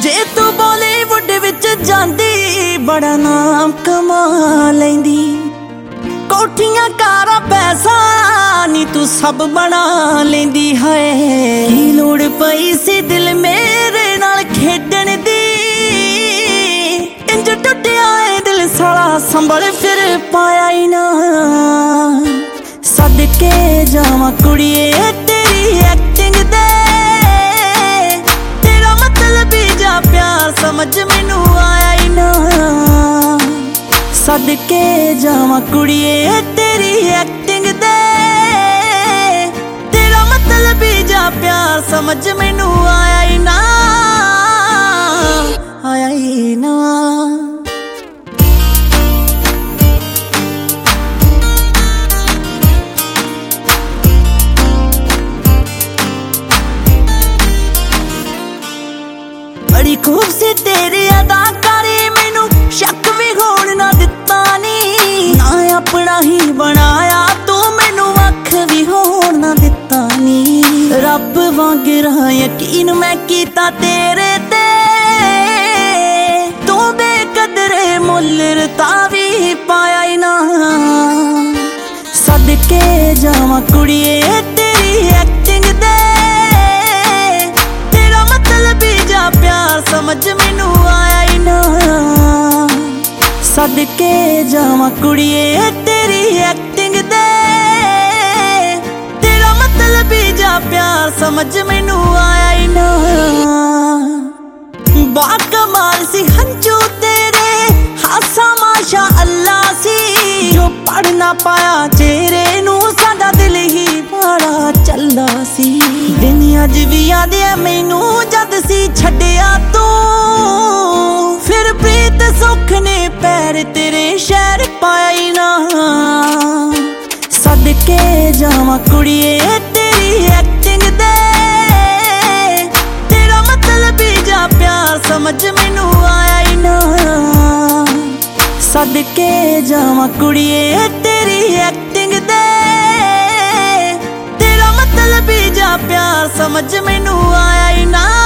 जे तू बॉलीवुड विच जांदी बड़ा नाम कमा लैंदी। कोठियां कारां पैसा नी तू सब बना लैंदी है। की लोड़ पई सी दिल मेरे नाल खेडण दी, इंज टुटिया है दिल साला संभल फिर पाया ही ना। सदके जावां कुड़िए तेरी एक्टिंग दे, तेरा मतलब ही जा प्यार समझ मैनू आया ही ना। सदके जावां कुड़िए तेरी एक्टिंग दे, तेरा मतलब ही जा प्यार समझ मैनू आया ही ना, आया ही ना। बड़ी खूब सी तेरी अदाकारी मैनू शक भी होण ना दिता नी। ना अपना ही बनाया तू मैनू अख भी होण ना दिता नी। रब वांगरा यकीन मैं कीता तेरे ते, तू बेकदरे मुल रता भी पाया ही ना। सदके जावां कुड़िए तेरी एक्टिंग दे, तेरा मतलब ही जा प्यार समझ मैनू आया ही ना। सदके जावां कुड़िए तेरी एक्टिंग दे, तेरा मतलब ही जा प्यार समझ मैनू आया ही ना। बाकमाल सी हंजू तेरे, हासा माशा अल्लाह सी। जो पढ़ ना पाया चेहरे नू साडा दिल ही बड़ा चलदा सी। दिन अज भी याद है मैनू जद सी छड्डिया तू, फिर प्रीत सुख ने पैर तेरे शहर पाया ही ना। सदके जावां कुड़िए तेरी एक्टिंग दे, तेरा मतलब ही जा प्यार समझ मैनू आया ही ना। सदके जावां कुड़िए तेरी एक्टिंग दे, तेरा मतलब ही जा प्यार समझ मैनू आया ही ना।